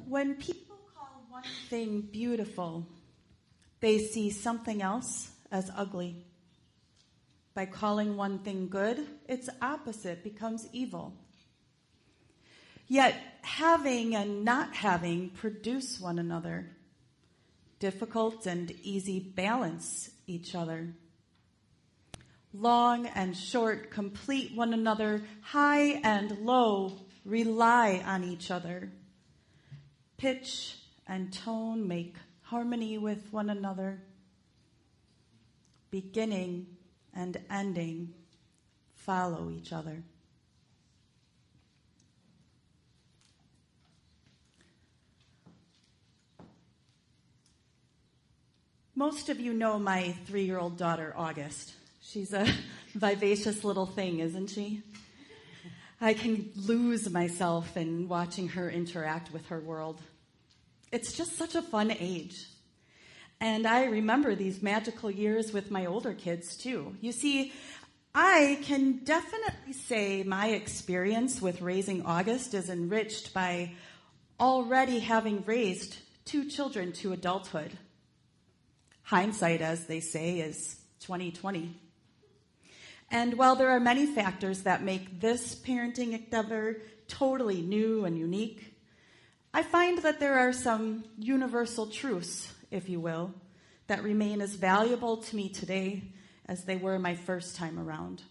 When people call one thing beautiful, they see something else as ugly. By calling one thing good, its opposite becomes evil. Yet having and not having produce one another. Difficult and easy balance each other. Long and short complete one another. High and low rely on each other. Pitch and tone make harmony with one another. Beginning and ending follow each other. Most of you know my 3-year-old daughter, August. She's a vivacious little thing, isn't she? I can lose myself in watching her interact with her world. It's just such a fun age. And I remember these magical years with my older kids, too. You see, I can definitely say my experience with raising August is enriched by already having raised 2 children to adulthood. Hindsight, as they say, is 20/20. And while there are many factors that make this parenting endeavor totally new and unique, I find that there are some universal truths, if you will, that remain as valuable to me today as they were my first time around.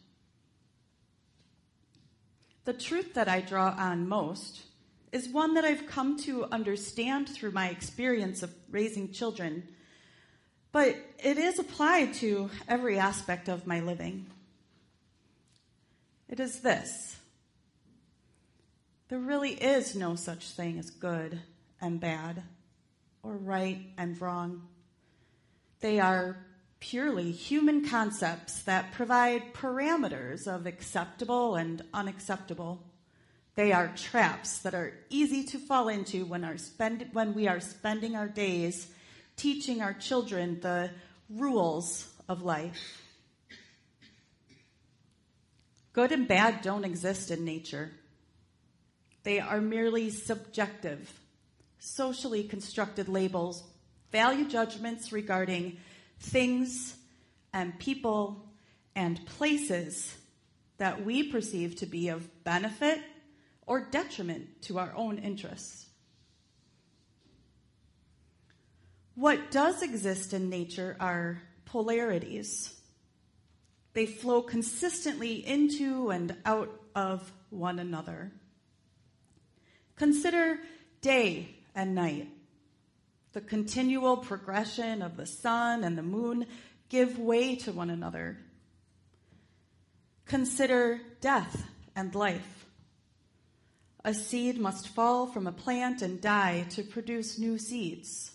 The truth that I draw on most is one that I've come to understand through my experience of raising children, but it is applied to every aspect of my living. It is this: there really is no such thing as good and bad, or right and wrong. They are purely human concepts that provide parameters of acceptable and unacceptable. They are traps that are easy to fall into when we are spending our days teaching our children the rules of life. Good and bad don't exist in nature. They are merely subjective, socially constructed labels, value judgments regarding things and people and places that we perceive to be of benefit or detriment to our own interests. What does exist in nature are polarities. They flow consistently into and out of one another. Consider day and night. The continual progression of the sun and the moon give way to one another. Consider death and life. A seed must fall from a plant and die to produce new seeds.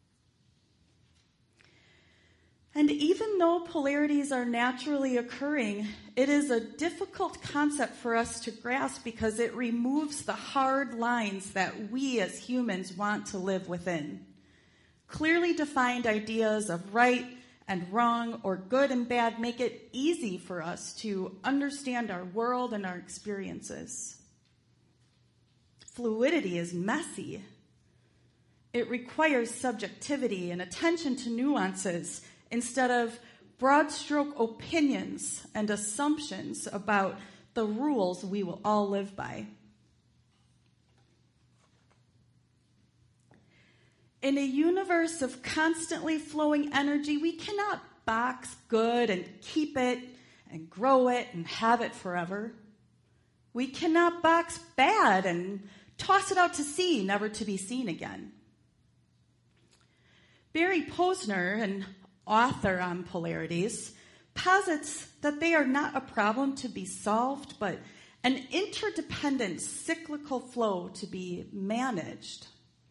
And even though polarities are naturally occurring, it is a difficult concept for us to grasp because it removes the hard lines that we as humans want to live within. Clearly defined ideas of right and wrong or good and bad make it easy for us to understand our world and our experiences. Fluidity is messy. It requires subjectivity and attention to nuances instead of broad stroke opinions and assumptions about the rules we will all live by. In a universe of constantly flowing energy, we cannot box good and keep it and grow it and have it forever. We cannot box bad and toss it out to sea, never to be seen again. Barry Posner, an author on polarities, posits that they are not a problem to be solved, but an interdependent cyclical flow to be managed.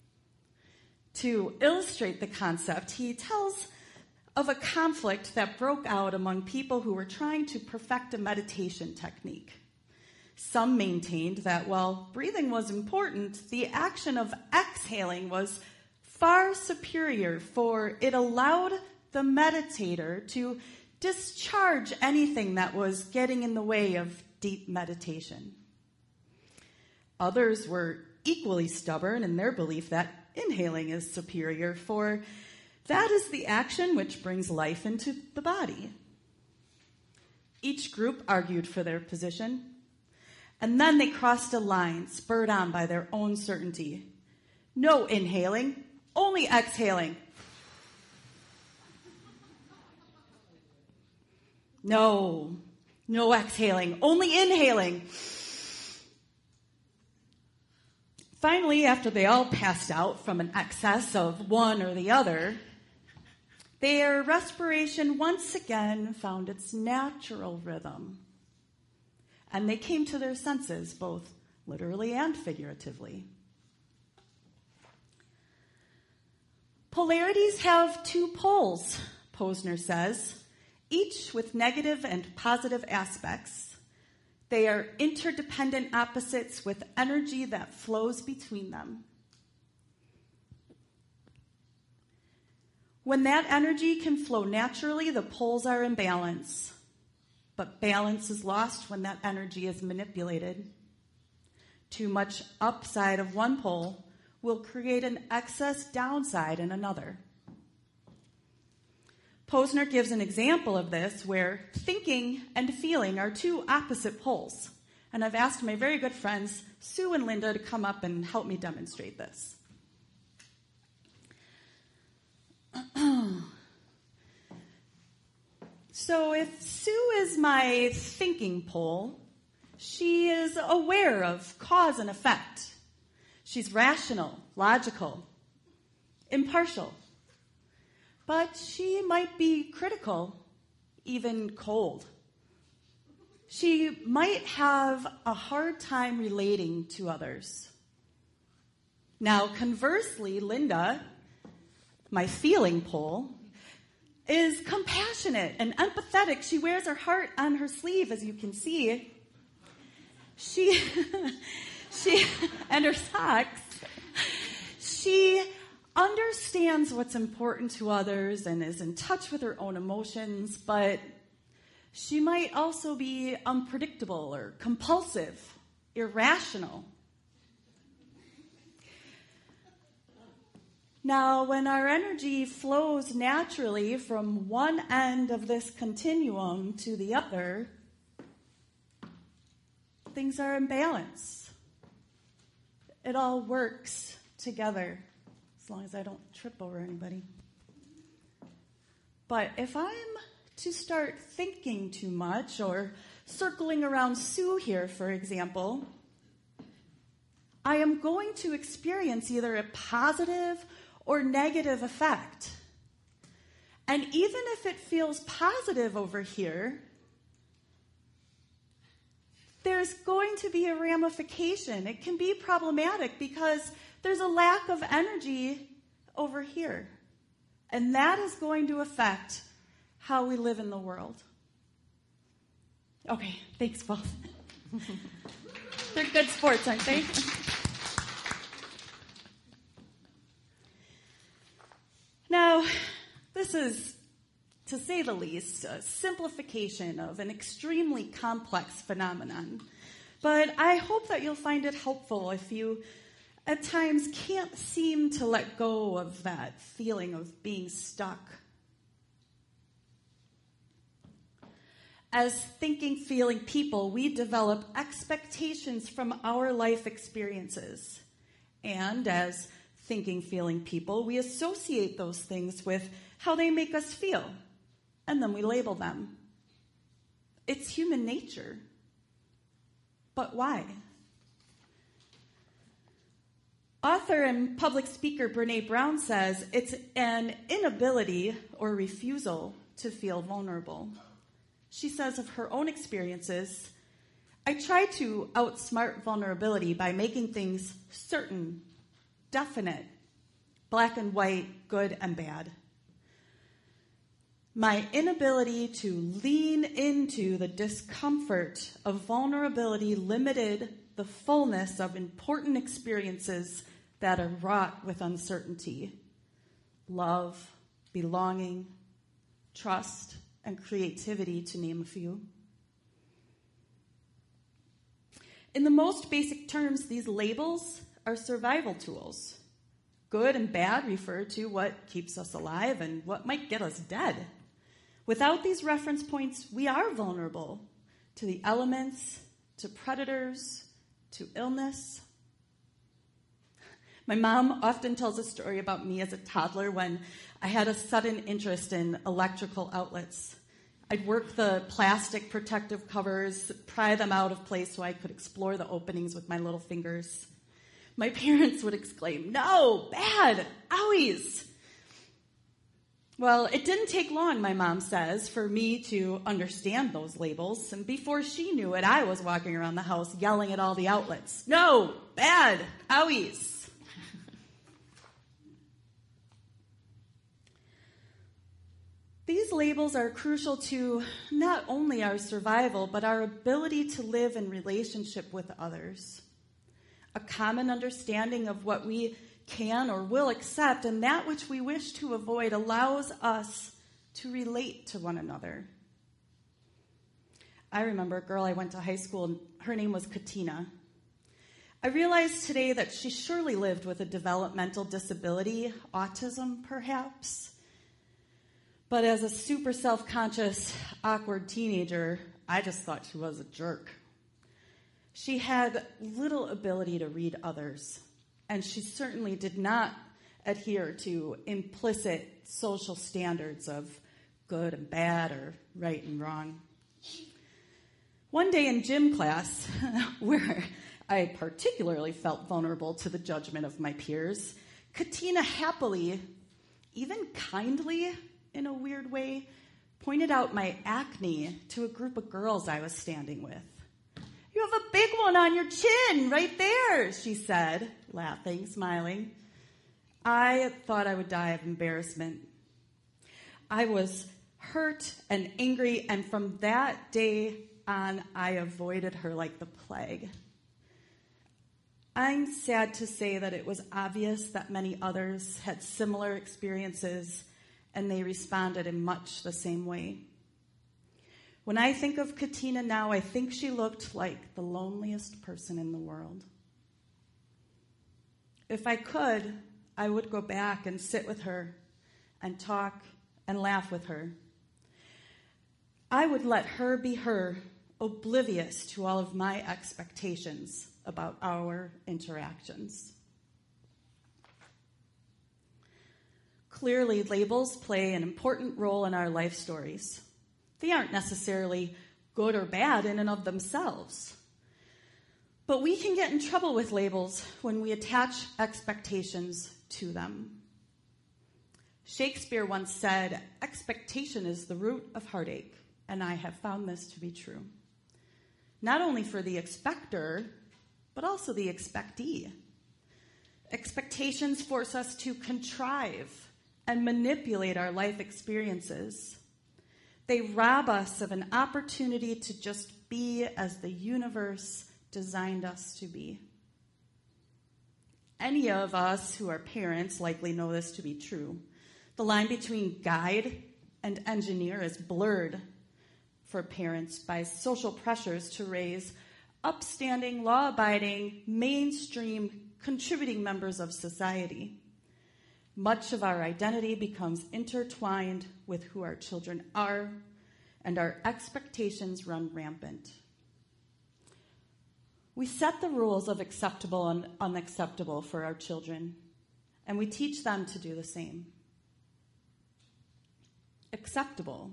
To illustrate the concept, he tells of a conflict that broke out among people who were trying to perfect a meditation technique. Some maintained that while breathing was important, the action of exhaling was far superior, for it allowed the meditator to discharge anything that was getting in the way of deep meditation. Others were equally stubborn in their belief that inhaling is superior, for that is the action which brings life into the body. Each group argued for their position, and then they crossed a line, spurred on by their own certainty. No inhaling, only exhaling. No exhaling, only inhaling. Finally, after they all passed out from an excess of one or the other, their respiration once again found its natural rhythm. And they came to their senses, both literally and figuratively. Polarities have two poles, Posner says, each with negative and positive aspects. They are interdependent opposites with energy that flows between them. When that energy can flow naturally, the poles are in balance. But balance is lost when that energy is manipulated. Too much upside of one pole will create an excess downside in another. Posner gives an example of this where thinking and feeling are two opposite poles. And I've asked my very good friends, Sue and Linda, to come up and help me demonstrate this. So if Sue is my thinking pole, she is aware of cause and effect. She's rational, logical, impartial. But she might be critical, even cold. She might have a hard time relating to others. Now, conversely, Linda, my feeling pole, is compassionate and empathetic. She wears her heart on her sleeve, as you can see. She and her socks. She understands what's important to others and is in touch with her own emotions, but she might also be unpredictable or compulsive, irrational. Now, when our energy flows naturally from one end of this continuum to the other, things are in balance. It all works together, as long as I don't trip over anybody. But if I'm to start thinking too much, or circling around Sue here, for example, I am going to experience either a positive or negative effect. And even if it feels positive over here, there's going to be a ramification. It can be problematic because there's a lack of energy over here. And that is going to affect how we live in the world. Okay, thanks, both. They're good sports, aren't they? Now, this is, to say the least, a simplification of an extremely complex phenomenon. But I hope that you'll find it helpful if you, at times, can't seem to let go of that feeling of being stuck. As thinking, feeling people, we develop expectations from our life experiences. And as thinking, feeling people, we associate those things with how they make us feel, and then we label them. It's human nature. But why? Author and public speaker Brené Brown says it's an inability or refusal to feel vulnerable. She says of her own experiences, I try to outsmart vulnerability by making things certain, definite, black and white, good and bad. My inability to lean into the discomfort of vulnerability limited the fullness of important experiences that are wrought with uncertainty, love, belonging, trust, and creativity, to name a few. In the most basic terms, these labels are survival tools. Good and bad refer to what keeps us alive and what might get us dead. Without these reference points, we are vulnerable to the elements, to predators, to illness. My mom often tells a story about me as a toddler when I had a sudden interest in electrical outlets. I'd work the plastic protective covers, pry them out of place so I could explore the openings with my little fingers. My parents would exclaim, "No, bad, owies." Well, it didn't take long, my mom says, for me to understand those labels. And before she knew it, I was walking around the house yelling at all the outlets, "No, bad, owies." These labels are crucial to not only our survival, but our ability to live in relationship with others. A common understanding of what we can or will accept and that which we wish to avoid allows us to relate to one another. I remember a girl I went to high school, and her name was Katina. I realized today that she surely lived with a developmental disability, autism perhaps. But as a super self-conscious, awkward teenager, I just thought she was a jerk. She had little ability to read others, and she certainly did not adhere to implicit social standards of good and bad or right and wrong. One day in gym class, where I particularly felt vulnerable to the judgment of my peers, Katina happily, even kindly in a weird way, pointed out my acne to a group of girls I was standing with. "You have a big one on your chin right there," she said, laughing, smiling. I thought I would die of embarrassment. I was hurt and angry, and from that day on, I avoided her like the plague. I'm sad to say that it was obvious that many others had similar experiences, and they responded in much the same way. When I think of Katina now, I think she looked like the loneliest person in the world. If I could, I would go back and sit with her and talk and laugh with her. I would let her be her, oblivious to all of my expectations about our interactions. Clearly, labels play an important role in our life stories. They aren't necessarily good or bad in and of themselves. But we can get in trouble with labels when we attach expectations to them. Shakespeare once said, "Expectation is the root of heartache," and I have found this to be true. Not only for the expector, but also the expectee. Expectations force us to contrive and manipulate our life experiences. They rob us of an opportunity to just be as the universe designed us to be. Any of us who are parents likely know this to be true. The line between guide and engineer is blurred for parents by social pressures to raise upstanding, law-abiding, mainstream, contributing members of society. Much of our identity becomes intertwined with who our children are, and our expectations run rampant. We set the rules of acceptable and unacceptable for our children, and we teach them to do the same. Acceptable.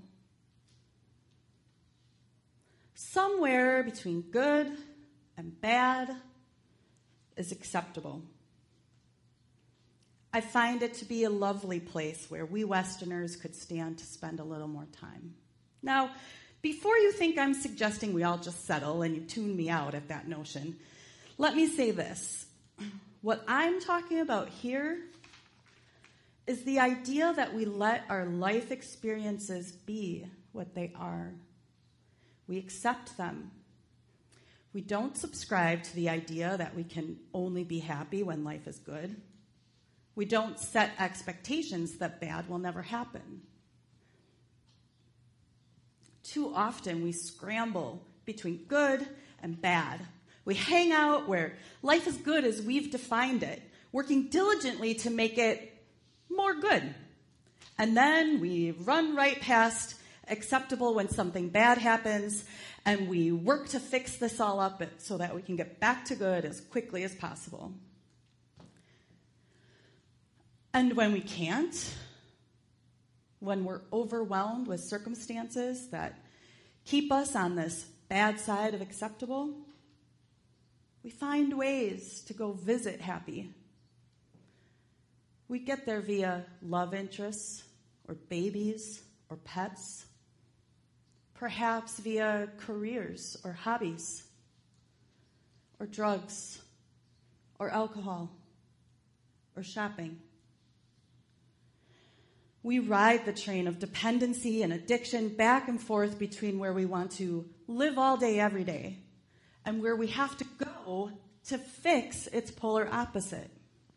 Somewhere between good and bad is acceptable. I find it to be a lovely place where we Westerners could stand to spend a little more time. Now, before you think I'm suggesting we all just settle and you tune me out at that notion, let me say this. What I'm talking about here is the idea that we let our life experiences be what they are. We accept them. We don't subscribe to the idea that we can only be happy when life is good. We don't set expectations that bad will never happen. Too often we scramble between good and bad, We hang out where life is good as we've defined it, working diligently to make it more good. And then we run right past acceptable when something bad happens, and we work to fix this all up so that we can get back to good as quickly as possible. And when we can't, when we're overwhelmed with circumstances that keep us on this bad side of acceptable, we find ways to go visit happy. We get there via love interests or babies or pets, perhaps via careers or hobbies or drugs or alcohol or shopping. We ride the train of dependency and addiction back and forth between where we want to live all day, every day, and where we have to go to fix its polar opposite.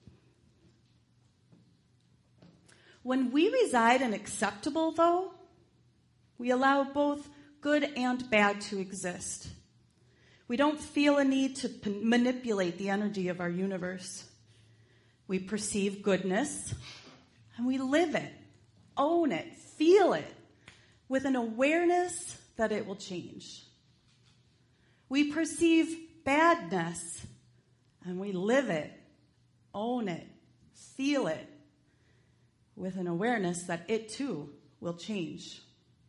When we reside in acceptable, though, we allow both good and bad to exist. We don't feel a need to manipulate the energy of our universe. We perceive goodness, and we live it, own it, feel it, with an awareness that it will change. We perceive badness, and we live it, own it, feel it, with an awareness that it too will change.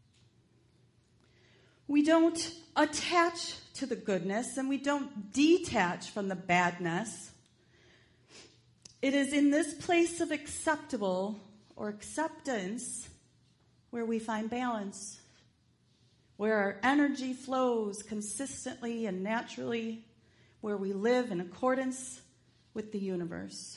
We don't attach to the goodness, and we don't detach from the badness. It is in this place of acceptable or acceptance where we find balance, where our energy flows consistently and naturally, where we live in accordance with the universe.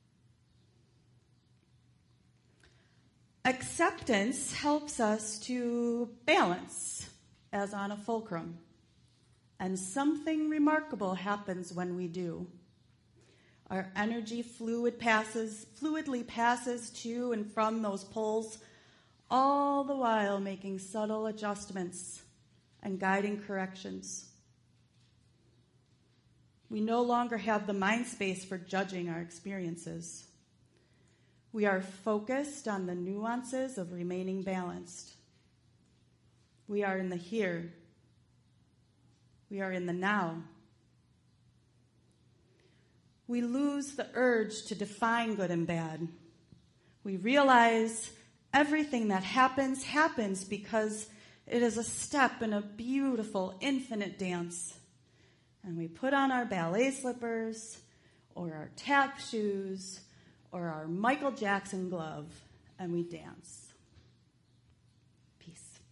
Acceptance helps us to balance as on a fulcrum, and something remarkable happens when we do. Our energy fluidly passes to and from those poles, all the while making subtle adjustments and guiding corrections. We no longer have the mind space for judging our experiences. We are focused on the nuances of remaining balanced. We are in the here. We are in the now. We lose the urge to define good and bad. We realize everything that happens because it is a step in a beautiful, infinite dance. And we put on our ballet slippers, or our tap shoes, or our Michael Jackson glove, and we dance.